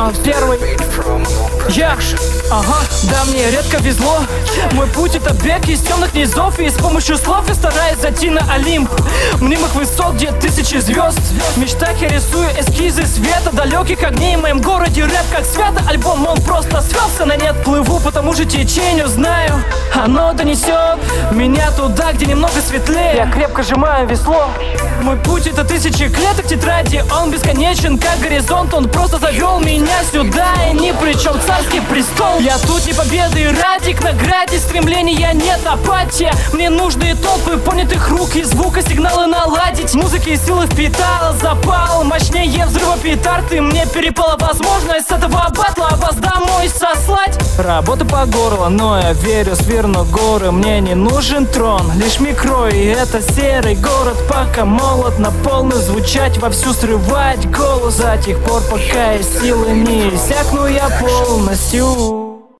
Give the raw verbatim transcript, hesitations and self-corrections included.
а, первый. Я, ага, да мне редко везло. Мой путь это бег из темных низов, и с помощью слов я стараюсь зайти на Олимп мнимых высот, где тысячи звезд. В мечтах я рисую эскизы света, далеких огней в моем городе. Рэп как свято, альбом он просто свелся на нет. Плыву по тому же течению, знаю, оно донесет меня туда, где немного светлее. Я крепко сжимаю весло. Мой путь это тысячи клеток тетради, он бесконечен как горизонт. Он просто завел меня сюда, и ни при чем царский престол. Я тут не победы ради, к награде стремления нет, апатия. Мне нужны толпы понятых рук и звука, сигналы наладить. Музыки и силы впитал, запал мощнее взрыва петард, и мне перепала возможность с этого батла вас домой сослать. Работа по горло, но я верю, сверну горы. Мне не нужен трон, лишь микро, и это серый город. Пока молод, на полную звучать, вовсю срывать голос до тех пор, пока я силы не иссякну я полностью.